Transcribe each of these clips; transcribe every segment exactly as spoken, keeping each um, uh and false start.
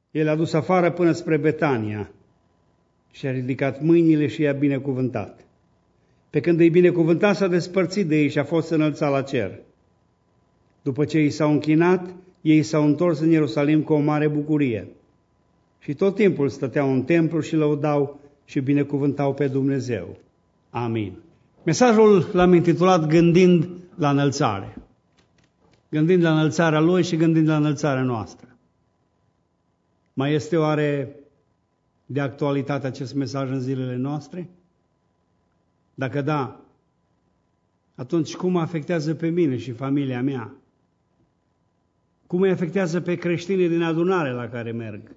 El a dus afară până spre Betania și a ridicat mâinile și i-a binecuvântat. Pe când îi binecuvânta, s-a despărțit de ei și a fost înălțat la cer. După ce i s-au închinat, ei s-au întors în Ierusalim cu o mare bucurie. Și tot timpul stăteau în templu și lăudau și binecuvântau pe Dumnezeu. Amin. Mesajul l-am intitulat Gândind la înălțare. Gândind la înălțarea Lui și gândind la înălțarea noastră. Mai este oare de actualitate acest mesaj în zilele noastre? Dacă da, atunci cum mă afectează pe mine și familia mea? Cum îi afectează pe creștinii din adunare la care merg?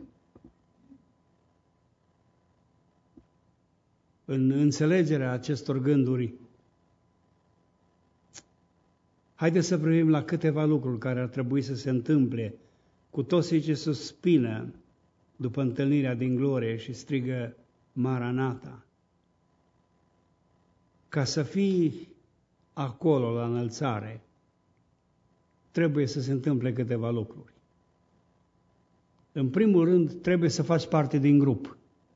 În înțelegerea acestor gânduri, haideți să privim la câteva lucruri care ar trebui să se întâmple cu toți cei ce suspină după întâlnirea din glorie și strigă Maranata. Ca să fii acolo la înălțare, trebuie să se întâmple câteva lucruri. În primul rând, trebuie să faci parte din grup.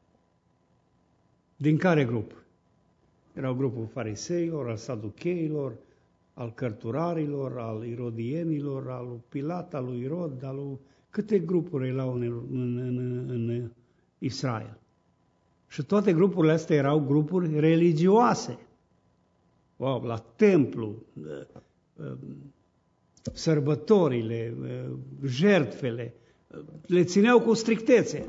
Din care grup? Erau grupul fariseilor, al saducheilor, al cărturarilor, al irodienilor, al lui Pilat, al lui Irod, al lui... Câte grupuri erau în, în, în, în Israel? Și toate grupurile astea erau grupuri religioase. Wow, la templu, sărbătorile, jertfele, le țineau cu strictețe.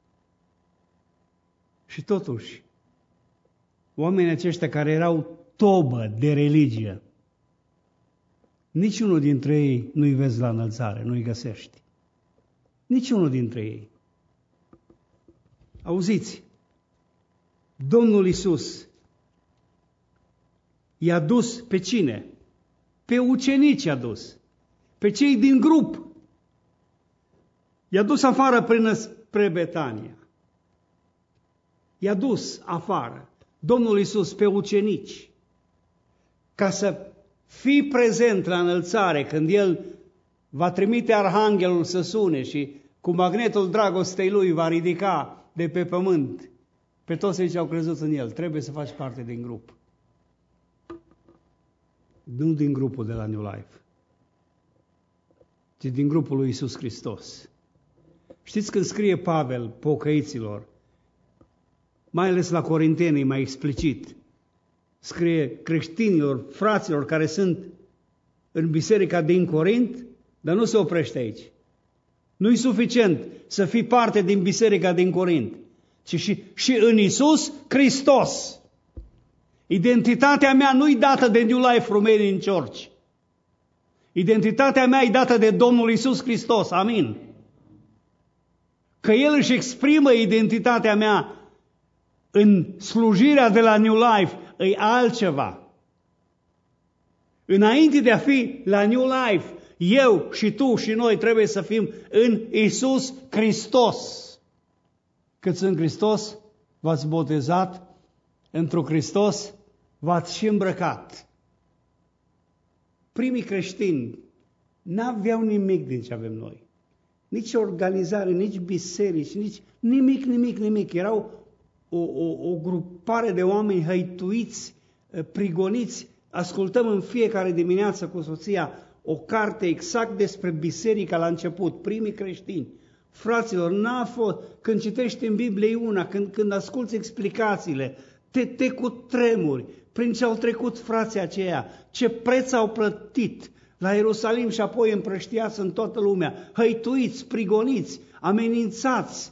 Și totuși, oamenii aceștia care erau tobă de religie, niciunul dintre ei nu-i vezi la înălțare, nu-i găsești. Niciunul dintre ei. Auziți, Domnul Iisus i-a dus pe cine? Pe ucenici i-a dus. Pe cei din grup. I-a dus afară până spre Betania. I-a dus afară Domnul Iisus pe ucenici ca să fii prezent la înălțare când El va trimite arhanghelul să sune și cu magnetul dragostei Lui va ridica de pe pământ pe toți cei ce au crezut în El. Trebuie să faci parte din grup. Nu din grupul de la New Life, ci din grupul lui Iisus Hristos. Știți când scrie Pavel pocăiților, mai ales la Corintenii mai explicit, scrie creștinilor, fraților care sunt în biserica din Corint, dar nu se oprește aici. Nu-i suficient să fii parte din biserica din Corint, ci și, și în Iisus Hristos. Identitatea mea nu-i dată de New Life Romanian Church. Identitatea mea e dată de Domnul Iisus Hristos. Amin. Că El își exprimă identitatea mea în slujirea de la New Life e altceva. Înainte de a fi la New Life, eu și tu și noi trebuie să fim în Iisus Hristos. Câți în Hristos v-ați botezat, într-un Hristos v-ați și îmbrăcat. Primii creștini n-aveau nimic din ce avem noi. Nici organizare, nici biserici, nici nimic, nimic, nimic. Erau o, o, o grupare de oameni hăituiți, prigoniți. Ascultăm în fiecare dimineață cu soția o carte exact despre biserica la început, primii creștini. Fraților, n-a fost, când citești în Biblie una, când, când asculți explicațiile, te, te cutremuri prin ce au trecut frații aceia, ce preț au plătit la Ierusalim și apoi împrăștiați în toată lumea, hăituiți, prigoniți, amenințați,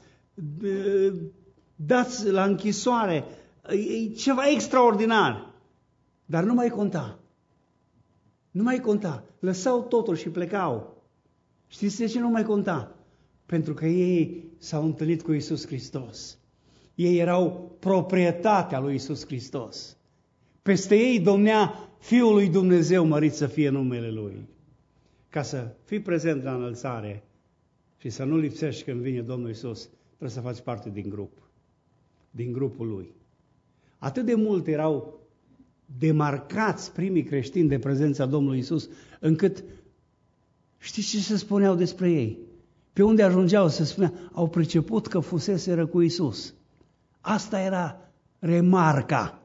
dați la închisoare, e ceva extraordinar. Dar nu mai conta. Nu mai conta. Lăsau totul și plecau. Știți de ce nu mai conta? Pentru că ei s-au întâlnit cu Iisus Hristos. Ei erau proprietatea lui Iisus Hristos. Peste ei domnea Fiul lui Dumnezeu, mărit să fie numele Lui. Ca să fii prezent la înălțare și să nu lipsești când vine Domnul Iisus, trebuie să faci parte din grup. Din grupul Lui. Atât de mult erau demarcați primii creștini de prezența Domnului Iisus, încât știți ce se spuneau despre ei? Pe unde ajungeau, se spunea, au priceput că fuseseră cu Iisus. Asta era remarca.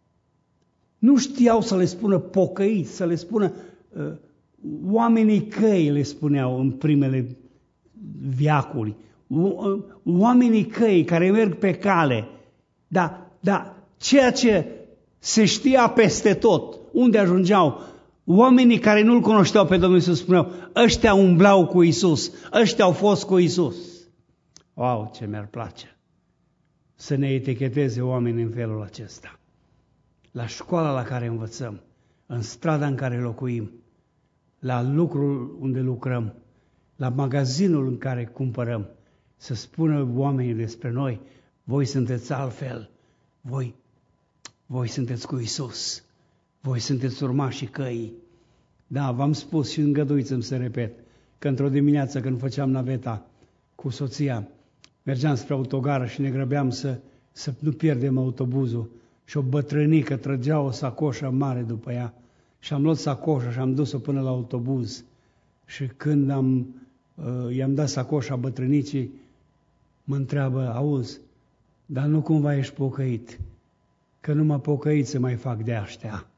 Nu știau să le spună pocăiți, să le spună uh, oamenii căi, le spuneau în primele veacuri. Uh, oamenii căi care merg pe cale. Dar da, ceea ce se știa peste tot, unde ajungeau, oamenii care nu-L cunoșteau pe Domnul Iisus spuneau, ăștia umblau cu Iisus, ăștia au fost cu Iisus. Wow, ce mi-ar place să ne eticheteze oamenii în felul acesta. La școala la care învățăm, în strada în care locuim, la lucrul unde lucrăm, la magazinul în care cumpărăm, să spună oamenii despre noi, voi sunteți altfel, voi, voi sunteți cu Iisus, voi sunteți urmașii căii. Da, v-am spus și îngăduiți-mi să repet, că într-o dimineață când făceam naveta cu soția, mergeam spre autogară și ne grăbeam să, să nu pierdem autobuzul și o bătrânică trăgea o sacoșă mare după ea și am luat sacoșa și am dus-o până la autobuz și când am, uh, i-am dat sacoșa bătrânicii, mă întreabă, auzi, dar nu cumva ești pocăit, că nu mă pocăit să mai fac de aștia.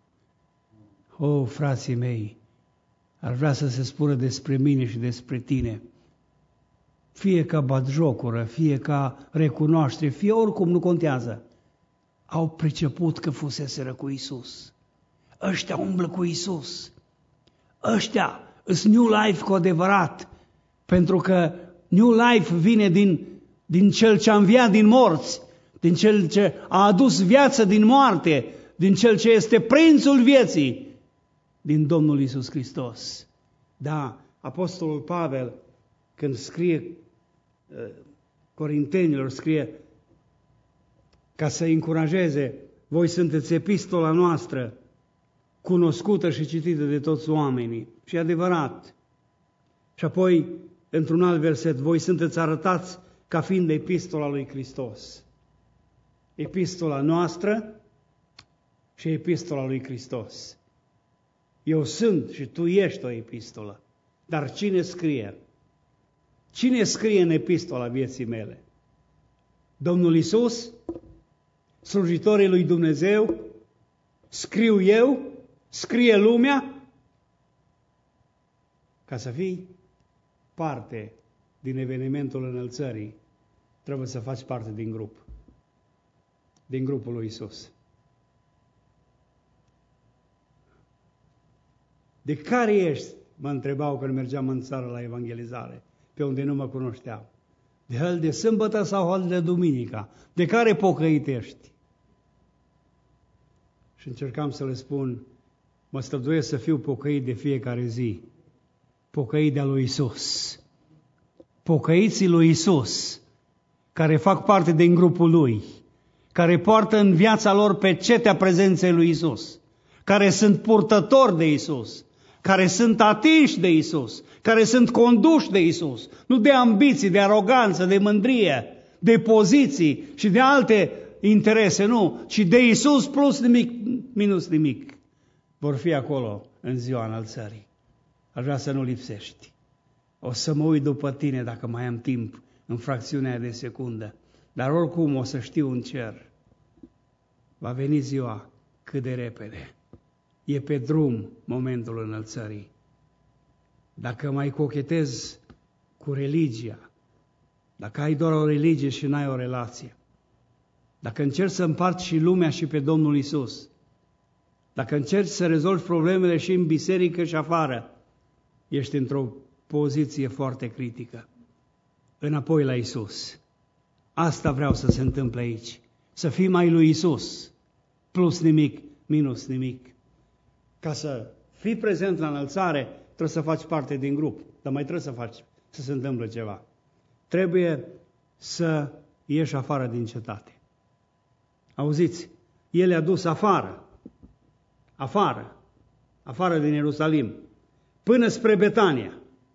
O, frații mei, ar vrea să se spună despre mine și despre tine, fie ca batjocură, fie ca recunoaștere, fie oricum, nu contează. Au priceput că fuseseră cu Iisus. Ăștia umblă cu Iisus. Ăștia îs New Life cu adevărat, pentru că New Life vine din, din Cel ce a înviat din morți, din Cel ce a adus viață din moarte, din Cel ce este Prințul vieții, din Domnul Iisus Hristos. Da, Apostolul Pavel, când scrie uh, Corintenilor, scrie ca să încurajeze, voi sunteți epistola noastră, cunoscută și citită de toți oamenii. Și e adevărat. Și apoi, într-un alt verset, voi sunteți arătați ca fiind epistola lui Hristos. Epistola noastră și epistola lui Hristos. Eu sunt și tu ești o epistolă. Dar cine scrie? Cine scrie în epistola vieții mele? Domnul Iisus? Slujitorii lui Dumnezeu? Scriu eu? Scrie lumea? Ca să fii parte din evenimentul înălțării, trebuie să faci parte din grup. Din grupul lui Iisus. De care ești? Mă întrebau când mergeam în țară la evangelizare, pe unde nu mă cunoșteau. De hal de sâmbătă sau hal de duminica? De care pocăit ești? Și încercam să le spun, mă străduiesc să fiu pocăit de fiecare zi. Pocăit de-a lui Iisus. Pocăiții lui Iisus, care fac parte din grupul Lui, care poartă în viața lor pecetea prezenței lui Iisus, care sunt purtători de Iisus, care sunt atinși de Iisus, care sunt conduși de Iisus, nu de ambiții, de aroganță, de mândrie, de poziții și de alte interese, nu, ci de Iisus plus nimic, minus nimic. Vor fi acolo în ziua înălțării. Aș vrea să nu lipsești. O să mă uit după tine dacă mai am timp în fracțiunea de secundă. Dar oricum o să știu în cer. Va veni ziua cât de repede. E pe drum momentul înălțării. Dacă mai cochetezi cu religia, dacă ai doar o religie și n-ai o relație, dacă încerci să împarți și lumea și pe Domnul Iisus, dacă încerci să rezolvi problemele și în biserică și afară, ești într-o poziție foarte critică. Înapoi la Iisus. Asta vreau să se întâmple aici. Să fii mai lui Iisus. Plus nimic, minus nimic. Ca să fii prezent la înălțare, trebuie să faci parte din grup. Dar mai trebuie să faci, să se întâmple ceva. Trebuie să ieși afară din cetate. Auziți? El i-a dus afară. Afară. Afară din Ierusalim. Până spre Betania.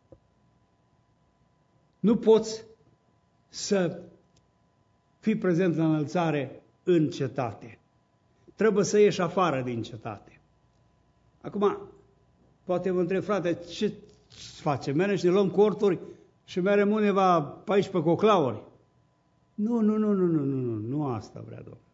Nu poți să fii prezent la înălțare în cetate. Trebuie să ieși afară din cetate. Acum, poate vă întreb, frate, ce facem? Mergem și ne luăm corturi și mai rămâneva pe aici pe coclauri. Nu, nu, nu, nu, nu, nu, nu, nu asta vrea Domnul.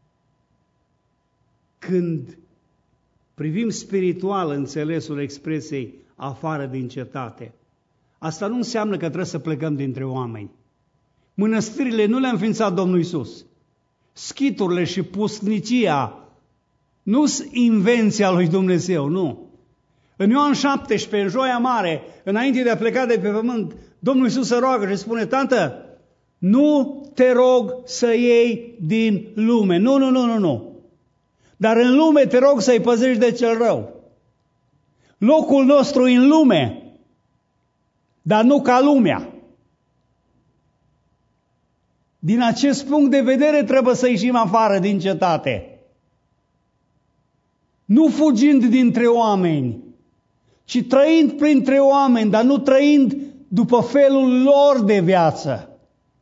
Când privim spiritual înțelesul expresiei afară din cetate, asta nu înseamnă că trebuie să plecăm dintre oameni. Mănăstirile nu le-a înființat Domnul Iisus. Schiturile și pusnicia nu sunt invenția lui Dumnezeu, nu. În Ioan șaptesprezece, în Joia Mare, înainte de a pleca de pe pământ, Domnul Iisus se roagă și spune: Tată, nu te rog să iei din lume. Nu, nu, nu, nu, nu. Dar în lume te rog să-i păzești de cel rău. Locul nostru e în lume, dar nu ca lumea. Din acest punct de vedere trebuie să ieșim afară din cetate. Nu fugind dintre oameni, ci trăind printre oameni, dar nu trăind după felul lor de viață.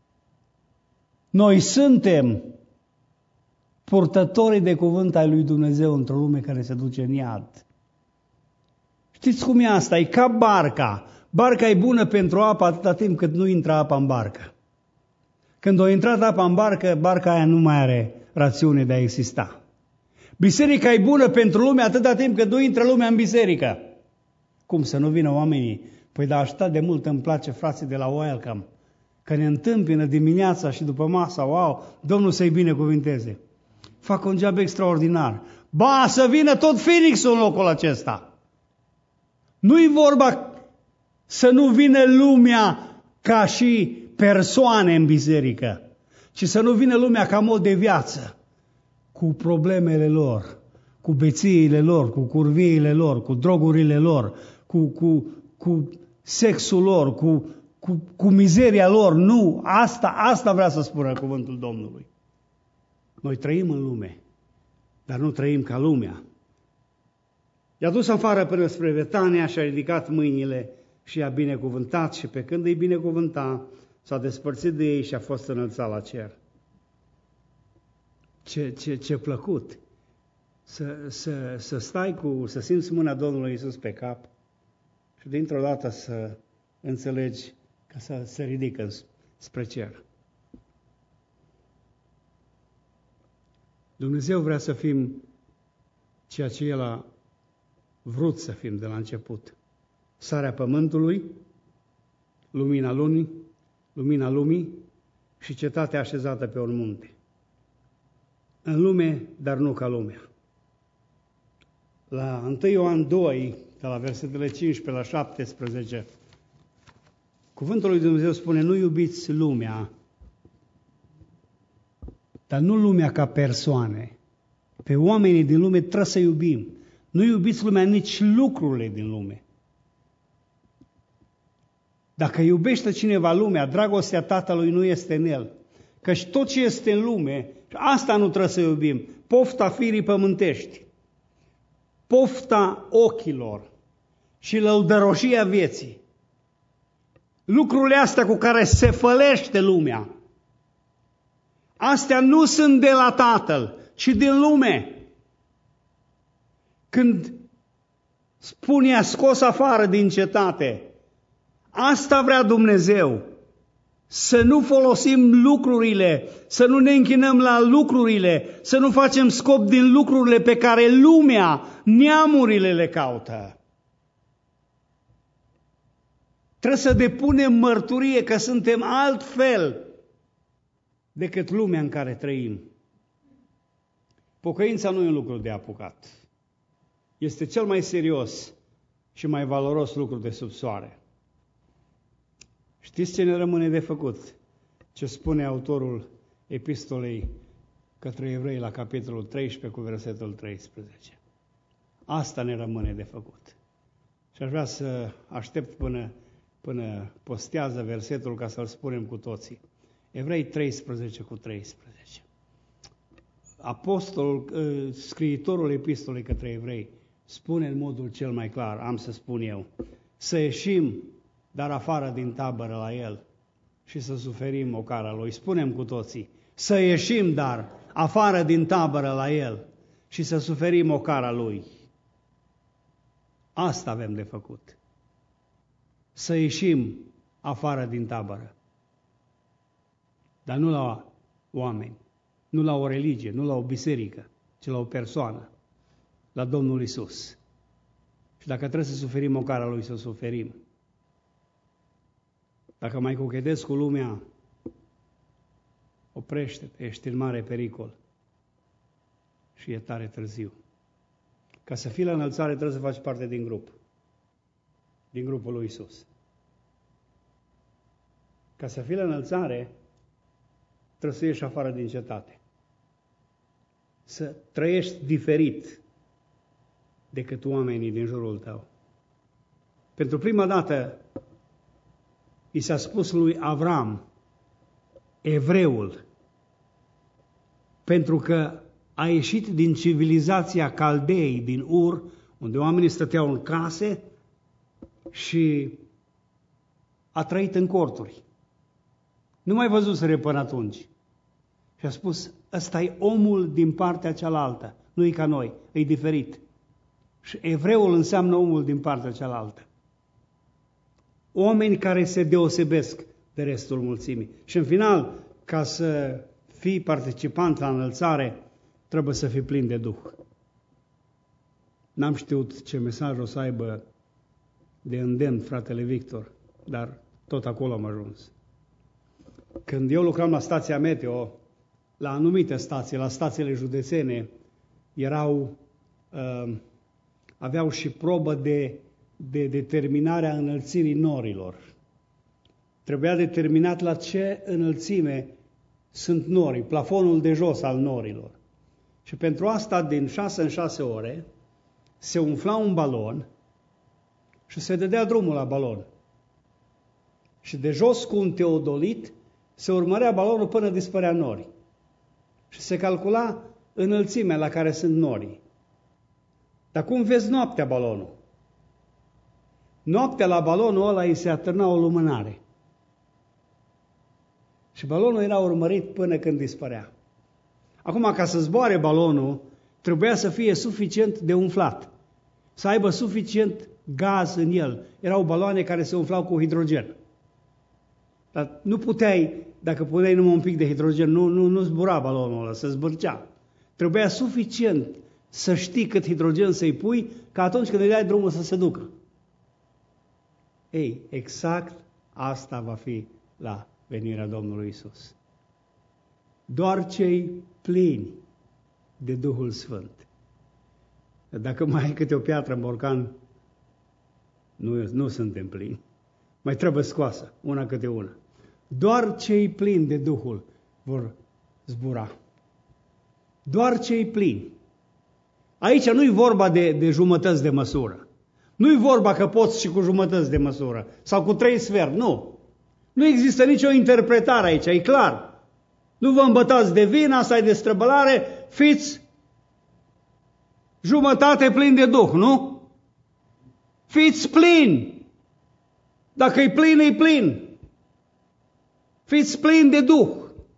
Noi suntem purtătorii de cuvânt ai lui Dumnezeu într-o lume care se duce în iad. Știți cum e asta? E ca barca. Barca e bună pentru apă atâta timp cât nu intră apa în barcă. Când a intrat apa în barcă, barca aia nu mai are rațiune de a exista. Biserica e bună pentru lume atâta timp cât nu intră lumea în biserică. Cum să nu vină oamenii? Păi da, așa de mult îmi place, frații de la Welcome, că ne întâmpină dimineața și după masa, wow, Domnul să-i binecuvinteze. Fac un job extraordinar. Ba, să vină tot Phoenix-ul în locul acesta. Nu-i vorba să nu vină lumea ca și persoane în biserică, ci să nu vină lumea ca mod de viață, cu problemele lor, cu bețiile lor, cu curviile lor, cu drogurile lor, cu, cu, cu sexul lor, cu, cu, cu mizeria lor. Nu, asta, asta vrea să spună cuvântul Domnului. Noi trăim în lume, dar nu trăim ca lumea. I-a dus afară până spre Betania și a ridicat mâinile și i-a binecuvântat și pe când îi binecuvânta, s-a despărțit de ei și a fost înălțat la cer. Ce, ce, ce plăcut să, să, să stai cu, să simți mâna Domnului Iisus pe cap și dintr-o dată să înțelegi că să se ridică spre cer. Dumnezeu vrea să fim ceea ce El a vrut să fim de la început. Sarea pământului, lumina lunii, lumina lumii și cetatea așezată pe un munte. În lume, dar nu ca lumea. La întâi Ioan doi, de la versetele cincisprezece la șaptesprezece, cuvântul lui Dumnezeu spune: nu iubiți lumea, dar nu lumea ca persoane. Pe oamenii din lume trebuie să iubim. Nu iubiți lumea, nici lucrurile din lume. Dacă iubește cineva lumea, dragostea Tatălui nu este în el. Căci tot ce este în lume, asta nu trebuie să iubim. Pofta firii pământești, pofta ochilor și lăudăroșia vieții. Lucrurile astea cu care se fălește lumea, astea nu sunt de la Tatăl, ci din lume. Când spune a scos afară din cetate, asta vrea Dumnezeu, să nu folosim lucrurile, să nu ne închinăm la lucrurile, să nu facem scop din lucrurile pe care lumea, neamurile le caută. Trebuie să depunem mărturie că suntem altfel decât lumea în care trăim. Pocăința nu e un lucru de apucat. Este cel mai serios și mai valoros lucru de sub soare. Știți ce ne rămâne de făcut? Ce spune autorul epistolei către evrei la capitolul treisprezece cu versetul treisprezece. Asta ne rămâne de făcut. Și aș vrea să aștept până, până postează versetul ca să-l spunem cu toții. Evrei treisprezece cu treisprezece. Apostolul, scriitorul epistolei către evrei spune în modul cel mai clar, am să spun eu, să ieșim, dar afară din tabără la el și să suferim ocara lui. Spunem cu toții, să ieșim, dar afară din tabără la el și să suferim ocara lui. Asta avem de făcut. Să ieșim afară din tabără. Dar nu la oameni, nu la o religie, nu la o biserică, ci la o persoană, la Domnul Iisus. Și dacă trebuie să suferim ocara Lui, să suferim. Dacă mai cochetezi cu lumea, oprește-te, ești în mare pericol. Și e tare târziu. Ca să fii la înălțare, trebuie să faci parte din grup. Din grupul lui Iisus. Ca să fii la înălțare, trebuie să ieși afară din cetate. Să trăiești diferit decât oamenii din jurul tău. Pentru prima dată, i s-a spus lui Avram, evreul, pentru că a ieșit din civilizația Caldei, din Ur, unde oamenii stăteau în case și a trăit în corturi. Nu mai văzusere până atunci. Și a spus, ăsta e omul din partea cealaltă, nu e ca noi, e diferit. Și evreul înseamnă omul din partea cealaltă. Oameni care se deosebesc de restul mulțimii. Și în final, ca să fii participant la înălțare, trebuie să fii plin de Duh. N-am știut ce mesaj o să aibă de îndemn fratele Victor, dar tot acolo am ajuns. Când eu lucram la stația meteo, la anumite stații, la stațiile județene, erau, uh, aveau și probă de, de determinarea înălțirii norilor. Trebuia determinat la ce înălțime sunt norii, plafonul de jos al norilor. Și pentru asta, din șase în șase ore, se umfla un balon și se dădea drumul la balon. Și de jos cu un teodolit se urmărea balonul până dispărea norii. Și se calcula înălțimea la care sunt norii. Dar cum vezi noaptea balonul? Noaptea la balonul ăla îi se atârna o lumânare. Și balonul era urmărit până când dispărea. Acum, ca să zboare balonul, trebuia să fie suficient de umflat. Să aibă suficient gaz în el. Erau baloane care se umflau cu hidrogen. Dar nu puteai, dacă puneai numai un pic de hidrogen, nu, nu, nu zbura balonul ăla, se zbârcea. Trebuia suficient să știi cât hidrogen să-i pui, ca atunci când îi dai drumul să se ducă. Ei, exact asta va fi la venirea Domnului Isus. Doar cei plini de Duhul Sfânt. Dacă mai ai câte o piatră în borcan, nu, nu suntem plini. Mai trebuie scoasă, una câte una. Doar cei plini de Duhul vor zbura. Doar cei plini. Aici nu-i vorba de, de jumătăți de măsură. Nu-i vorba că poți și cu jumătăți de măsură. Sau cu trei sfert, nu. Nu există nicio interpretare aici, e clar. Nu vă îmbătați de vin, asta e de străbălare, fiți jumătate plini de Duh, nu? Fiți plini. Dacă e plin, e plin. Fiți plini de Duh.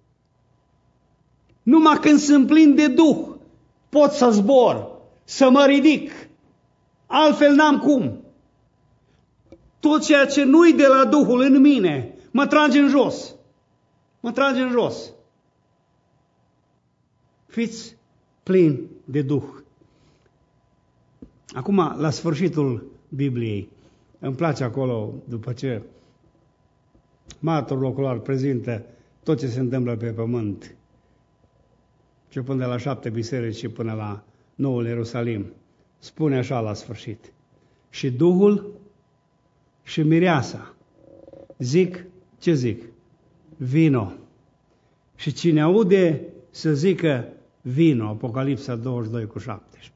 Numai când sunt plin de Duh, pot să zbor, să mă ridic. Altfel n-am cum. Tot ceea ce nu-i de la Duhul în mine, mă trage în jos. Mă trage în jos. Fiți plini de Duh. Acum, la sfârșitul Bibliei, îmi place acolo, după ce martorul ocular prezintă tot ce se întâmplă pe pământ, începând de la șapte biserici și până la Noul Ierusalim, spune așa la sfârșit: și Duhul și mireasa zic, ce zic? Vino. Și cine aude să zică vino, Apocalipsa douăzeci și doi cu șaptesprezece.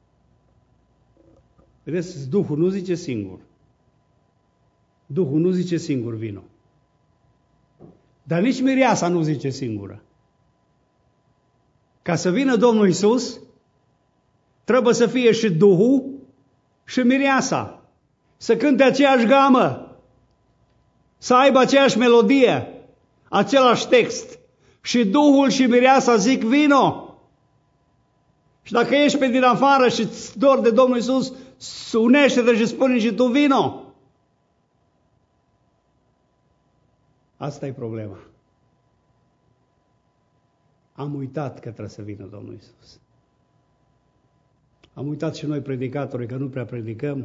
Vedeți, Duhul nu zice singur. Duhul nu zice singur vino. Dar nici mireasa nu zice singură. Ca să vină Domnul Iisus, trebuie să fie și Duhul și mireasa. Să cânte aceeași gamă, să aibă aceeași melodie, același text. Și Duhul și mireasa zic vino. Și dacă ești pe din afară și îți dor de Domnul Iisus, unește-te și spune și tu vino. Asta e problema. Am uitat că trebuie să vină Domnul Iisus. Am uitat și noi predicatorii că nu prea predicăm.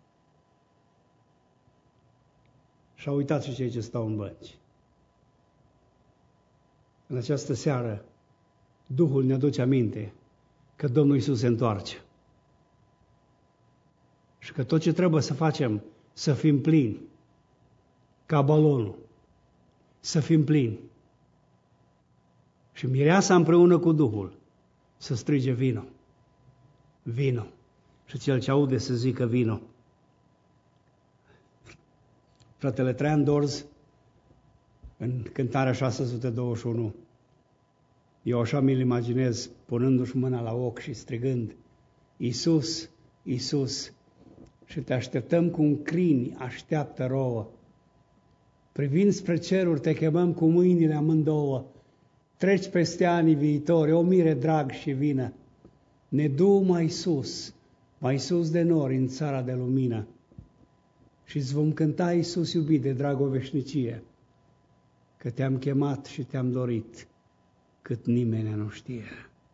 Și au uitat și cei ce stau în bănci. În această seară, Duhul ne aduce aminte că Domnul Iisus se întoarce. Și că tot ce trebuie să facem, să fim plini, ca balonul, să fim plini. Și mireasa împreună cu Duhul să strige vino, vino. Și cel ce aude să zică vino. Fratele Traian Dorz, în cântarea șase sute douăzeci și unu, eu așa mi-l imaginez punându-și mâna la ochi și strigând, Iisus, Iisus, și te așteptăm cu un crini, așteaptă rouă. Privind spre ceruri, te chemăm cu mâinile amândouă. Treci peste anii viitori, o mire drag și vină. Ne du mai sus, mai sus de nori în țara de lumină. Și îți vom cânta, Iisus iubit, de drag o veșnicie, că te-am chemat și te-am dorit, cât nimeni nu știe.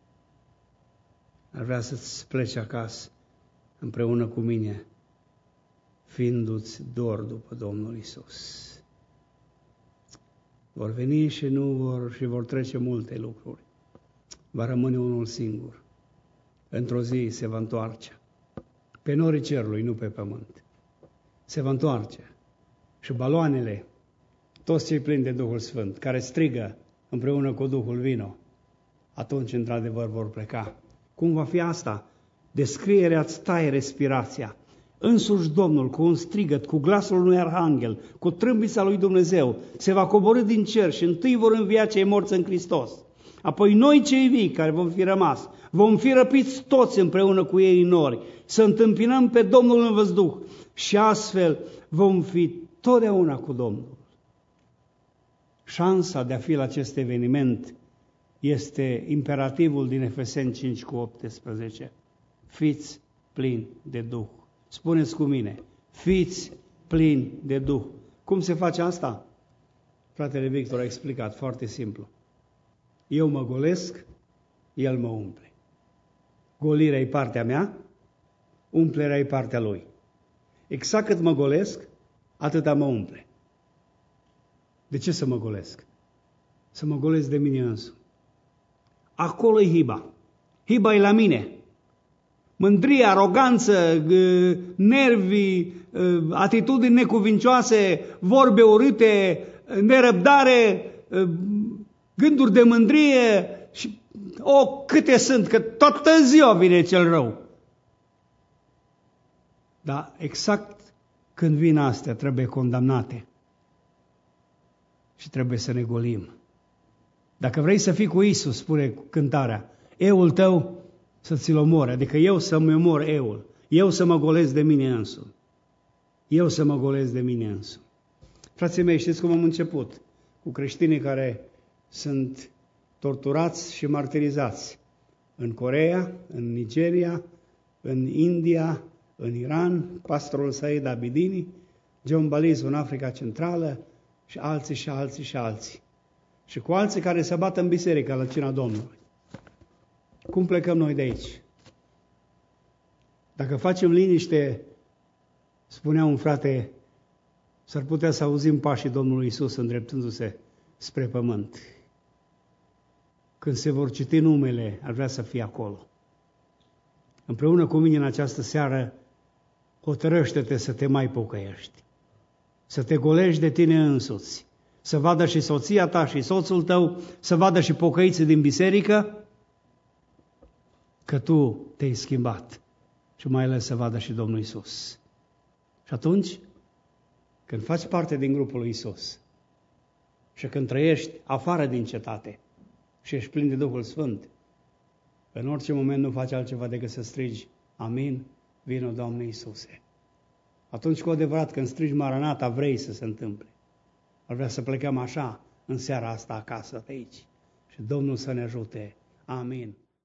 Ar vrea să-ți pleci acasă împreună cu mine, fiindu-ți dor după Domnul Iisus. Vor veni și nu vor, și vor trece multe lucruri. Va rămâne unul singur. Într-o zi se va întoarce. Pe norii cerului, nu pe pământ. Se va întoarce. Și baloanele, toți cei plini de Duhul Sfânt, care strigă împreună cu Duhul vino, atunci într-adevăr vor pleca. Cum va fi asta? Descrierea îți taie respirația. Însuși Domnul, cu un strigăt, cu glasul unui arhanghel, cu trâmbița lui Dumnezeu, se va coborî din cer și întâi vor învia cei morți în Hristos. Apoi noi cei vii care vom fi rămas, vom fi răpiți toți împreună cu ei în nori, să întâmpinăm pe Domnul în văzduh și astfel vom fi totdeauna cu Domnul. Șansa de a fi la acest eveniment este imperativul din Efeseni cinci cu optsprezece. Fiți plini de Duh. Spuneți cu mine, fiți plini de Duh. Cum se face asta? Fratele Victor a explicat foarte simplu. Eu mă golesc, El mă umple. Golirea e partea mea, umplerea e partea Lui. Exact cât mă golesc, atâta mă umple. De ce să mă golesc? Să mă golesc de mine însumi. Acolo e hiba. Hiba e la mine. Mândrie, aroganță, nervi, atitudini necuvincioase, vorbe urâte, nerăbdare, gânduri de mândrie și o, câte sunt, că toată ziua vine cel rău. Dar exact când vin astea trebuie condamnate și trebuie să ne golim. Dacă vrei să fii cu Iisus, spune cântarea, eul tău să ți-l omori, adică eu să-mi omor eul, eu să mă golesc de mine însumi, eu să mă golesc de mine însumi. Frații mei, știți cum am început? Cu creștinii care sunt torturați și martirizați în Coreea, în Nigeria, în India, în Iran, pastorul Said Abidini, John Baliz în Africa Centrală și alții și alții și alții. Și cu alții care se bat în biserică la cina Domnului. Cum plecăm noi de aici? Dacă facem liniște, spunea un frate, s-ar putea să auzim pașii Domnului Iisus îndreptându-se spre pământ. Când se vor citi numele, ar vrea să fie acolo. Împreună cu mine în această seară, hotărăște-te să te mai pocăiești. Să te golești de tine însuți. Să vadă și soția ta și soțul tău, să vadă și pocăiții din biserică, că tu te-ai schimbat. Și mai ales să vadă și Domnul Iisus. Și atunci, când faci parte din grupul lui Iisus și când trăiești afară din cetate și ești plin de Duhul Sfânt, în orice moment nu faci altceva decât să strigi, amin, vino Doamne Iisuse. Atunci, cu adevărat, când strigi Maranata, vrei să se întâmple. Ar vrea să plecăm așa în seara asta acasă, pe aici. Și Domnul să ne ajute. Amin.